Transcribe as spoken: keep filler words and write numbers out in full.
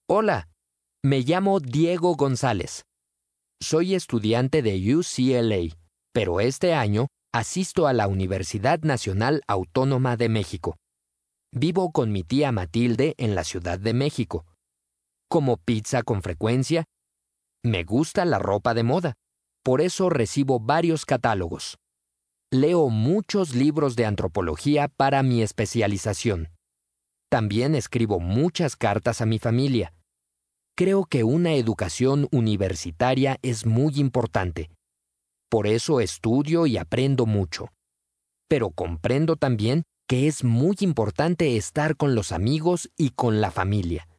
Hola, me llamo Diego González. Soy estudiante de U C L A, pero este año asisto a la Universidad Nacional Autónoma de México. Vivo con mi tía Matilde en la Ciudad de México. Como pizza con frecuencia. Me gusta la ropa de moda. Por eso recibo varios catálogos. Leo muchos libros de antropología para mi especialización. También escribo muchas cartas a mi familia. Creo que una educación universitaria es muy importante. Por eso estudio y aprendo mucho. Pero comprendo también que es muy importante estar con los amigos y con la familia.